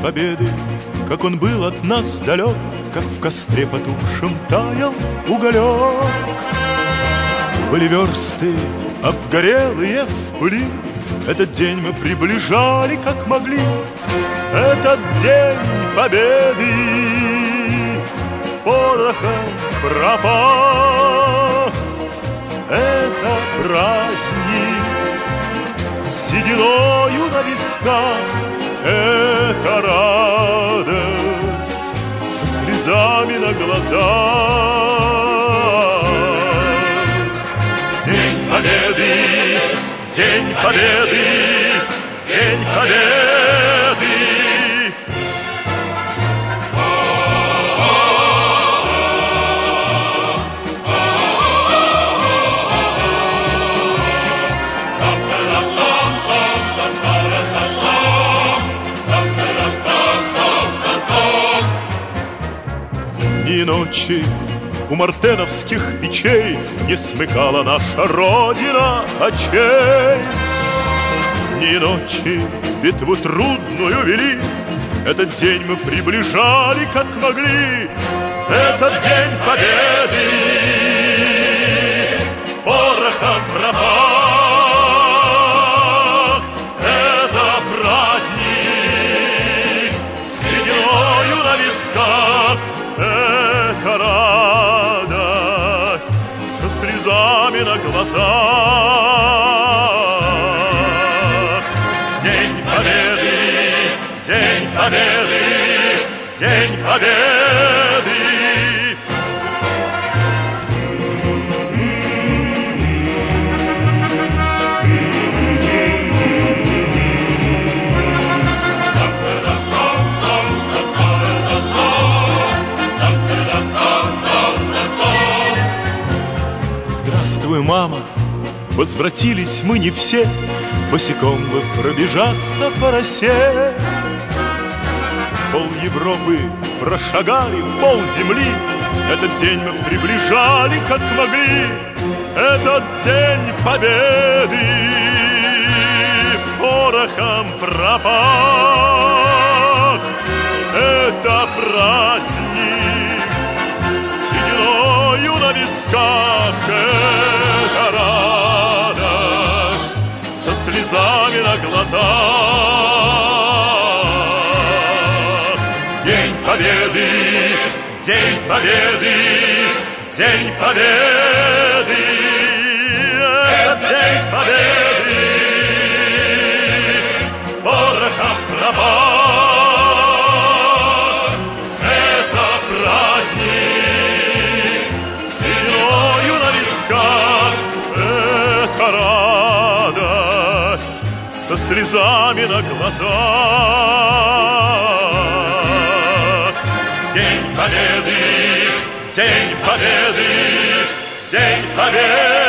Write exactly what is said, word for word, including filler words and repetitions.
победы, как он был от нас далек, как в костре потухшем таял уголек. Были версты обгорелые в пыли, этот день мы приближали, как могли. Этот день победы порохом пропах. Это праздник с сединою на висках, это радость со слезами на глазах. День победы, день победы, день победы. Ни ночи у мартеновских печей не смыкала наша Родина очей. Ни ночи битву трудную вели, этот день мы приближали, как могли. Этот день победы порохом пропах. Это праздник с сединою на висках, это радость со слезами на глазах. День победы, день победы, день победы. Здравствуй, мама, возвратились мы не все, босиком бы пробежаться по росе. Пол Европы прошагали, пол земли, этот день мы приближали, как могли. Этот день победы порохом пропах. Это праздник с сединою на висках, это радость со слезами на глазах. День победы, день победы, день победы. Это день победы порохом пропах. Это праздник с сединою на висках, это радость со слезами на глазах. День победы, день победы, день победы.